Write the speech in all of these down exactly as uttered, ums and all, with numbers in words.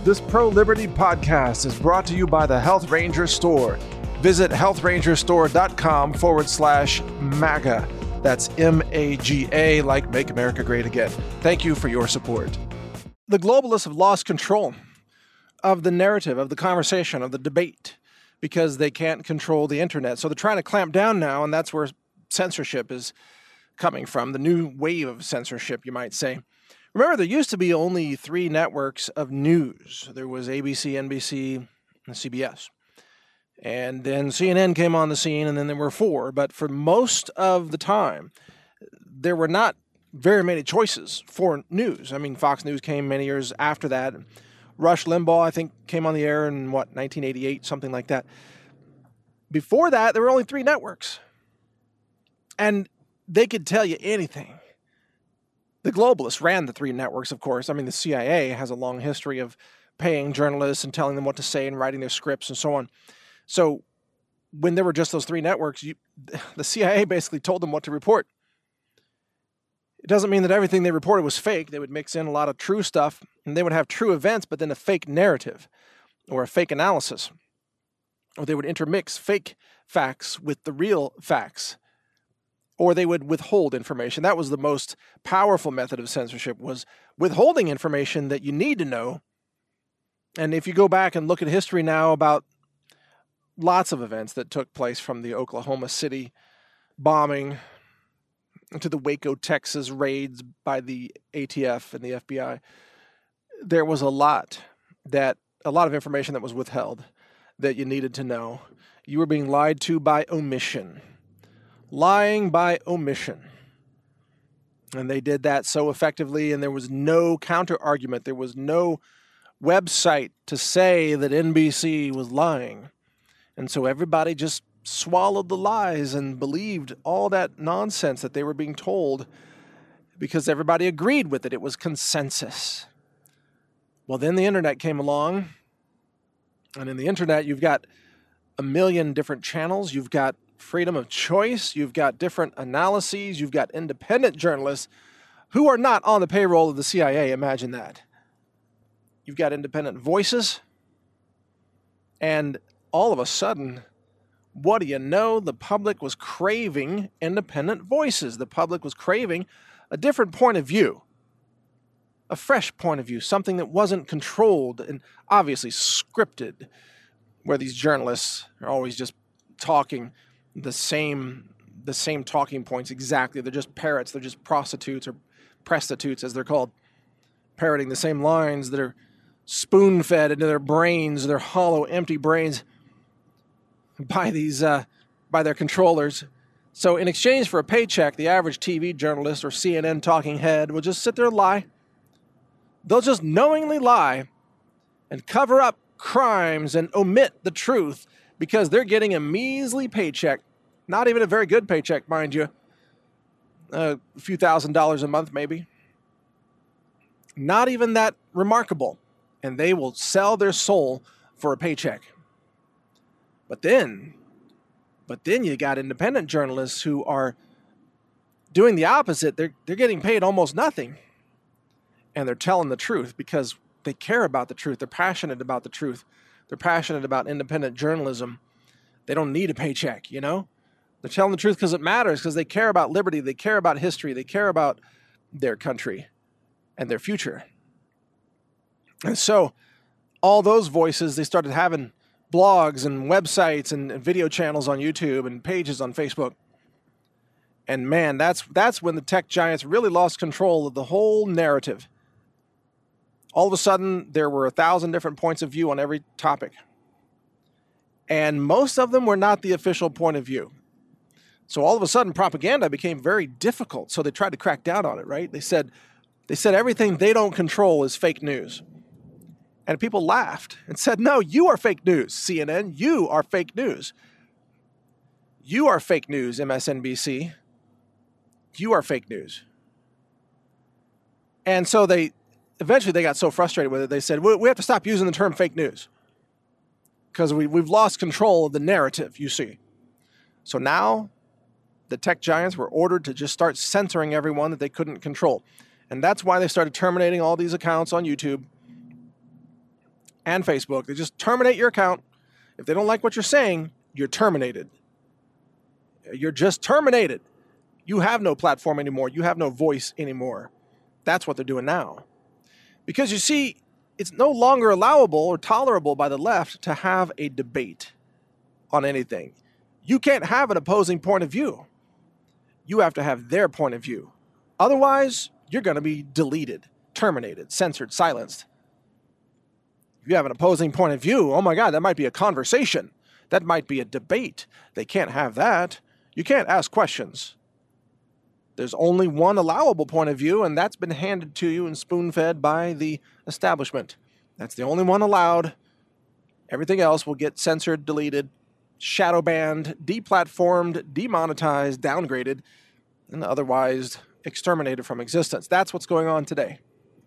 This pro-liberty podcast is brought to you by the Health Ranger Store. Visit healthrangerstore.com forward slash MAGA. That's M A G A, like Make America Great Again. Thank you for your support. The globalists have lost control of the narrative, of the conversation, of the debate, because they can't control the internet. So they're trying to clamp down now, and that's where censorship is coming from, the new wave of censorship, you might say. Remember, there used to be only three networks of news. There was A B C, N B C, and C B S. And then C N N came on the scene, and then there were four. But for most of the time, there were not very many choices for news. I mean, Fox News came many years after that. Rush Limbaugh, I think, came on the air in, what, nineteen eighty-eight, something like that. Before that, there were only three networks. And they could tell you anything. The globalists ran the three networks, of course. I mean, the C I A has a long history of paying journalists and telling them what to say and writing their scripts and so on. So when there were just those three networks, you, the C I A basically told them what to report. It doesn't mean that everything they reported was fake. They would mix in a lot of true stuff, and they would have true events, but then a fake narrative or a fake analysis. Or they would intermix fake facts with the real facts. Or they would withhold information. That was the most powerful method of censorship, was withholding information that you need to know. And if you go back and look at history now about lots of events that took place, from the Oklahoma City bombing to the Waco, Texas raids by the A T F and the F B I, there was a lot that, a lot of information that was withheld that you needed to know. You were being lied to by omission. Lying by omission. And they did that so effectively, and there was no counter-argument. There was no website to say that N B C was lying. And so everybody just swallowed the lies and believed all that nonsense that they were being told because everybody agreed with it. It was consensus. Well, then the internet came along, and in the internet you've got a million different channels. You've got freedom of choice. You've got different analyses. You've got independent journalists who are not on the payroll of the C I A. Imagine that. You've got independent voices. And all of a sudden, what do you know? The public was craving independent voices. The public was craving a different point of view, a fresh point of view, something that wasn't controlled and obviously scripted, where these journalists are always just talking the same the same talking points exactly. They're just parrots. They're just prostitutes or prostitutes, as they're called, parroting the same lines that are spoon-fed into their brains, their hollow, empty brains, by these uh, by their controllers. So in exchange for a paycheck, the average T V journalist or C N N talking head will just sit there and lie. They'll just knowingly lie and cover up crimes and omit the truth because they're getting a measly paycheck. Not even a very good paycheck, mind you. A few thousand dollars a month, maybe. Not even that remarkable. And they will sell their soul for a paycheck. But then, but then you got independent journalists who are doing the opposite. They're, they're getting paid almost nothing. And they're telling the truth because they care about the truth. They're passionate about the truth. They're passionate about independent journalism. They don't need a paycheck, you know? They're telling the truth because it matters, because they care about liberty. They care about history. They care about their country and their future. And so all those voices, they started having blogs and websites and video channels on YouTube and pages on Facebook. And man, that's that's when the tech giants really lost control of the whole narrative. All of a sudden, there were a thousand different points of view on every topic. And most of them were not the official point of view. So all of a sudden, propaganda became very difficult. So they tried to crack down on it, right? They said, they said everything they don't control is fake news. And people laughed and said, no, you are fake news, C N N. You are fake news. You are fake news, M S N B C. You are fake news. And so they eventually they got so frustrated with it, they said, we have to stop using the term fake news because we, we've lost control of the narrative, you see. So now the tech giants were ordered to just start censoring everyone that they couldn't control. And that's why they started terminating all these accounts on YouTube. and Facebook. They just terminate your account. If they don't like what you're saying, you're terminated. You're just terminated. You have no platform anymore. You have no voice anymore. That's what they're doing now. Because you see, it's no longer allowable or tolerable by the left to have a debate on anything. You can't have an opposing point of view. You have to have their point of view. Otherwise, you're going to be deleted, terminated, censored, silenced. If you have an opposing point of view, oh my God, that might be a conversation. That might be a debate. They can't have that. You can't ask questions. There's only one allowable point of view, and that's been handed to you and spoon-fed by the establishment. That's the only one allowed. Everything else will get censored, deleted, shadow banned, deplatformed, demonetized, downgraded, and otherwise exterminated from existence. That's what's going on today.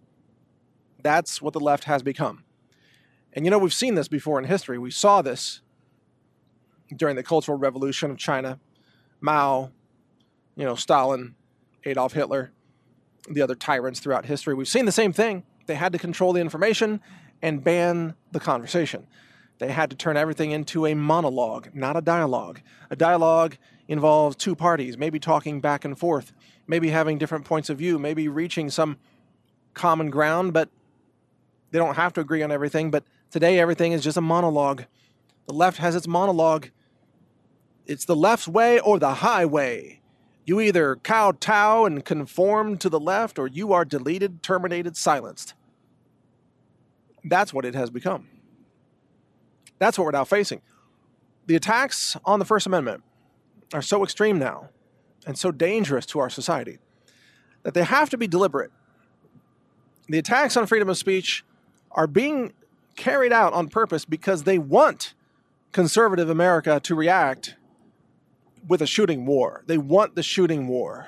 That's what the left has become. And you know, we've seen this before in history. We saw this during the Cultural Revolution of China, Mao, you know, Stalin, Adolf Hitler, the other tyrants throughout history. We've seen the same thing. They had to control the information and ban the conversation. They had to turn everything into a monologue, not a dialogue. A dialogue involves two parties, maybe talking back and forth, maybe having different points of view, maybe reaching some common ground, but they don't have to agree on everything. But today, everything is just a monologue. The left has its monologue. It's the left's way or the highway. You either kowtow and conform to the left, or you are deleted, terminated, silenced. That's what it has become. That's what we're now facing. The attacks on the First Amendment are so extreme now and so dangerous to our society that they have to be deliberate. The attacks on freedom of speech are being carried out on purpose because they want conservative America to react with a shooting war. They want the shooting war.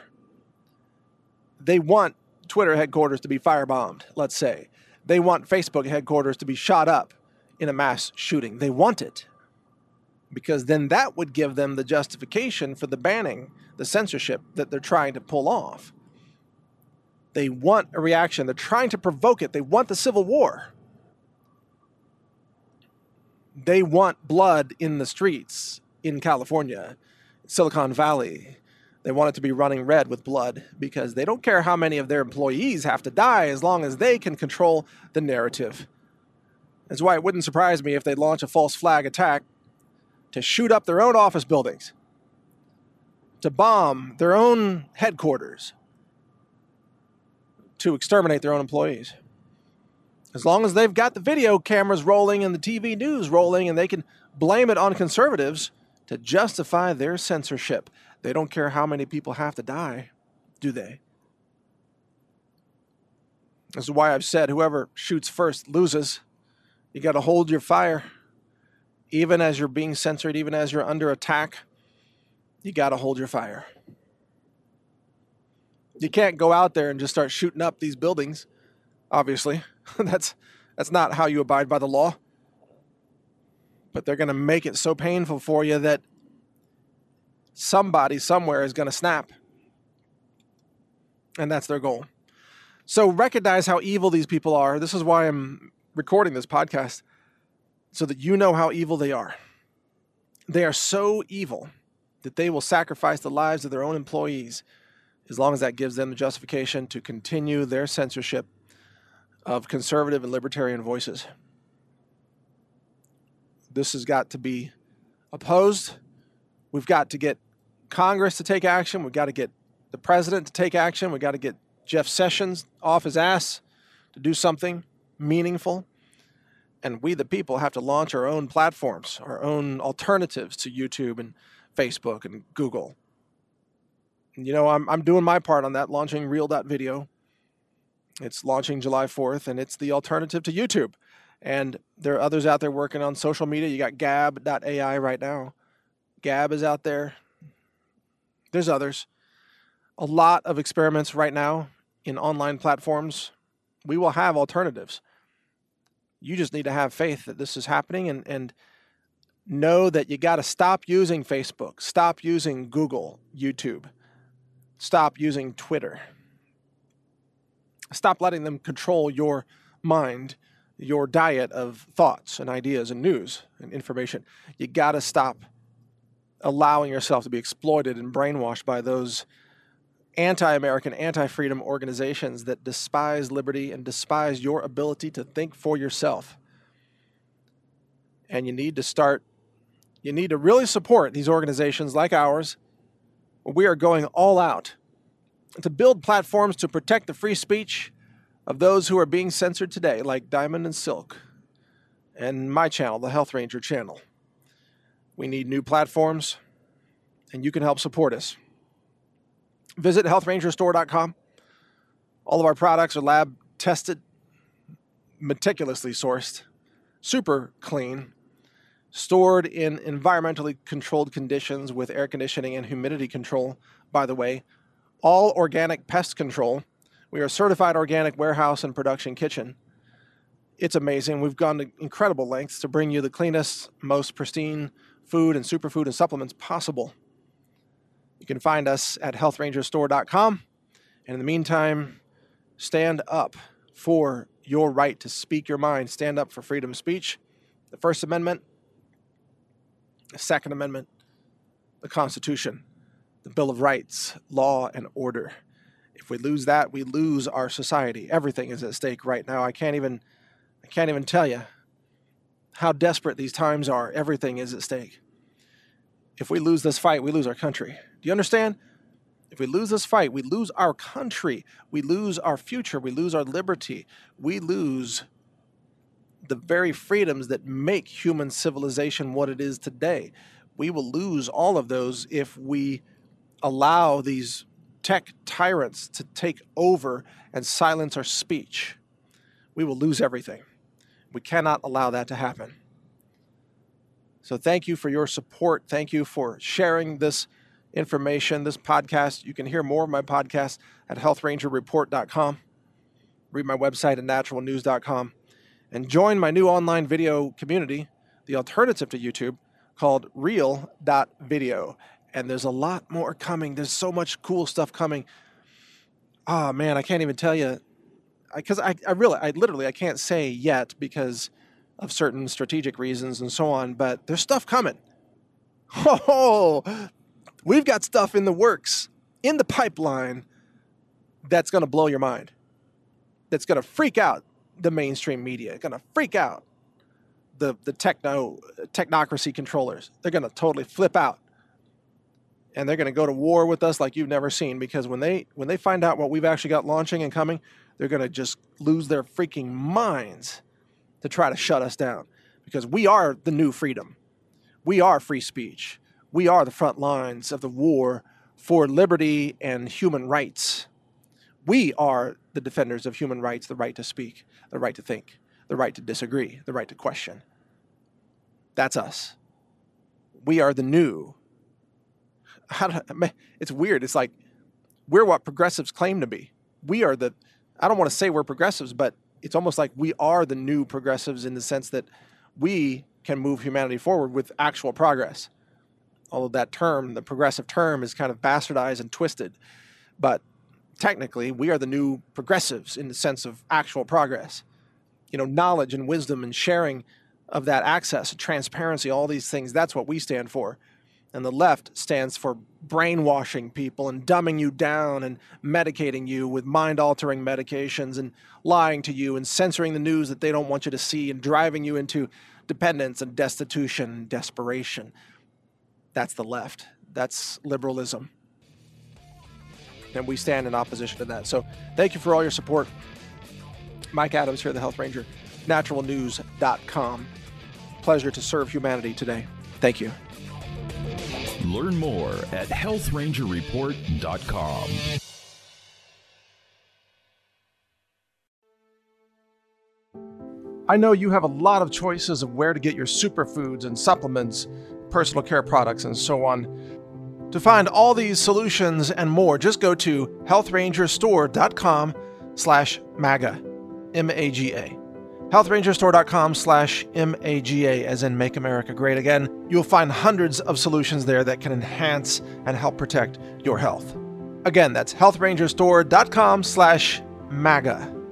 They want Twitter headquarters to be firebombed, let's say. They want Facebook headquarters to be shot up in a mass shooting. They want it. Because then that would give them the justification for the banning, the censorship that they're trying to pull off. They want a reaction. They're trying to provoke it. They want the civil war. They want blood in the streets in California, Silicon Valley. They want it to be running red with blood because they don't care how many of their employees have to die as long as they can control the narrative. That's why it wouldn't surprise me if they launch a false flag attack to shoot up their own office buildings, to bomb their own headquarters, to exterminate their own employees. As long as they've got the video cameras rolling and the T V news rolling and they can blame it on conservatives to justify their censorship. They don't care how many people have to die, do they? This is why I've said whoever shoots first loses. You got to hold your fire. Even as you're being censored, even as you're under attack, you got to hold your fire. You can't go out there and just start shooting up these buildings, obviously. that's that's not how you abide by the law. But they're going to make it so painful for you that somebody somewhere is going to snap. And that's their goal. So recognize how evil these people are. This is why I'm recording this podcast, so that you know how evil they are. They are so evil that they will sacrifice the lives of their own employees as long as that gives them the justification to continue their censorship of conservative and libertarian voices. This has got to be opposed. We've got to get Congress to take action. We've got to get the president to take action. We've got to get Jeff Sessions off his ass to do something meaningful. And we, the people, have to launch our own platforms, our own alternatives to YouTube and Facebook and Google. And, you know, I'm I'm doing my part on that, launching Real dot video. It's launching July fourth, and it's the alternative to YouTube. And there are others out there working on social media. You got Gab dot A I right now. Gab is out there. There's others. A lot of experiments right now in online platforms. We will have alternatives. You just need to have faith that this is happening and, and know that you got to stop using Facebook, stop using Google, YouTube, stop using Twitter. Stop letting them control your mind your diet of thoughts and ideas and news and information. You got to stop allowing yourself to be exploited and brainwashed by those anti-American, anti-freedom organizations that despise liberty and despise your ability to think for yourself. And you need to start, you need to really support these organizations like ours. We are going all out to build platforms to protect the free speech of those who are being censored today, like Diamond and Silk and my channel, the Health Ranger channel. We need new platforms, and you can help support us. Visit health ranger store dot com. All of our products are lab tested, meticulously sourced, super clean, stored in environmentally controlled conditions with air conditioning and humidity control, by the way. All organic pest control. We are a certified organic warehouse and production kitchen. It's amazing. We've gone to incredible lengths to bring you the cleanest, most pristine food and superfood and supplements possible. You can find us at health ranger store dot com. And in the meantime, stand up for your right to speak your mind. Stand up for freedom of speech, the First Amendment, the Second Amendment, the Constitution, the Bill of Rights, law and order. If we lose that, we lose our society. Everything is at stake right now. I can't even, I can't even tell you how desperate these times are. Everything is at stake. If we lose this fight, we lose our country. Do you understand? If we lose this fight, we lose our country. We lose our future. We lose our liberty. We lose the very freedoms that make human civilization what it is today. We will lose all of those if we allow these tech tyrants to take over and silence our speech. We will lose everything. We cannot allow that to happen. So thank you for your support. Thank you for sharing this information, this podcast. You can hear more of my podcast at health ranger report dot com. Read my website at natural news dot com. And join my new online video community, the alternative to YouTube, called real dot video. And there's a lot more coming. There's so much cool stuff coming. Oh, man, I can't even tell you. Because I, I, I really, I literally, I can't say yet because of certain strategic reasons and so on. But there's stuff coming. Oh, we've got stuff in the works, in the pipeline, that's going to blow your mind. That's going to freak out the mainstream media. Going to freak out the, the techno, technocracy controllers. They're going to totally flip out. And they're going to go to war with us like you've never seen, because when they when they find out what we've actually got launching and coming, they're going to just lose their freaking minds to try to shut us down, because we are the new freedom. We are free speech. We are the front lines of the war for liberty and human rights. We are the defenders of human rights, the right to speak, the right to think, the right to disagree, the right to question. That's us. We are the new. How do, it's weird. It's like we're what progressives claim to be. We are the, I don't want to say we're progressives, but it's almost like we are the new progressives in the sense that we can move humanity forward with actual progress. Although that term, the progressive term, is kind of bastardized and twisted. But technically, we are the new progressives in the sense of actual progress. You know, knowledge and wisdom and sharing of that access, transparency, all these things, that's what we stand for. And the left stands for brainwashing people and dumbing you down and medicating you with mind-altering medications and lying to you and censoring the news that they don't want you to see and driving you into dependence and destitution and desperation. That's the left. That's liberalism. And we stand in opposition to that. So thank you for all your support. Mike Adams here, the Health Ranger, natural news dot com. Pleasure to serve humanity today. Thank you. Learn more at health ranger report dot com. I know you have a lot of choices of where to get your superfoods and supplements, personal care products, and so on. To find all these solutions and more, just go to health ranger store dot com slash MAGA, M A G A. health ranger store dot com slash M A G A, as in Make America Great Again. You'll find hundreds of solutions there that can enhance and help protect your health. Again, that's health ranger store dot com slash MAGA,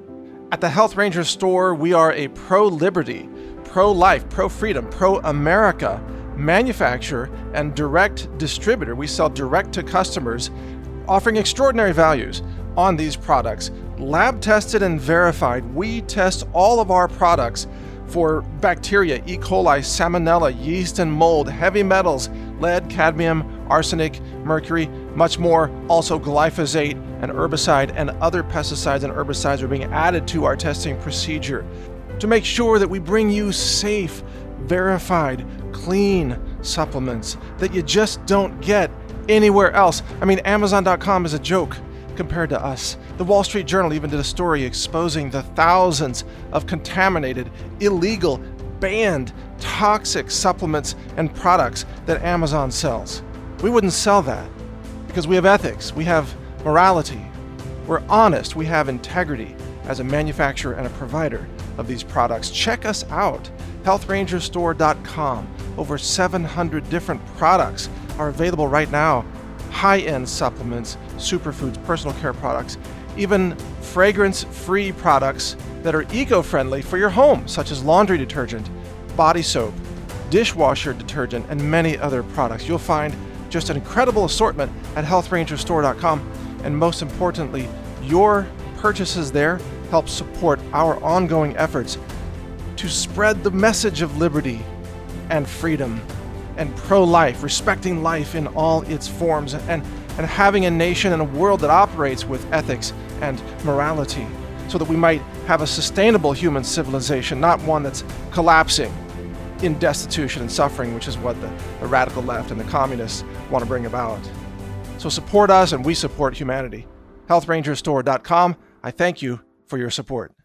At the Health Ranger store, we are a pro-liberty, pro-life, pro-freedom, pro-America manufacturer and direct distributor. We sell direct to customers, offering extraordinary values on these products. Lab tested and verified. We test all of our products for bacteria, E. coli, salmonella, yeast and mold, heavy metals, lead, cadmium, arsenic, mercury, much more. Also glyphosate and herbicide and other pesticides and herbicides are being added to our testing procedure to make sure that we bring you safe, verified, clean supplements that you just don't get anywhere else. I mean, Amazon dot com is a joke compared to us. The Wall Street Journal even did a story exposing the thousands of contaminated, illegal, banned, toxic supplements and products that Amazon sells. We wouldn't sell that because we have ethics, we have morality, we're honest, we have integrity as a manufacturer and a provider of these products. Check us out, health ranger store dot com. Over seven hundred different products are available right now. High-end supplements, superfoods, personal care products, even fragrance-free products that are eco-friendly for your home, such as laundry detergent, body soap, dishwasher detergent, and many other products. You'll find just an incredible assortment at health ranger store dot com, and most importantly, your purchases there help support our ongoing efforts to spread the message of liberty and freedom and pro-life, respecting life in all its forms, and, and having a nation and a world that operates with ethics and morality so that we might have a sustainable human civilization, not one that's collapsing in destitution and suffering, which is what the, the radical left and the communists want to bring about. So support us and we support humanity. health ranger store dot com. I thank you for your support.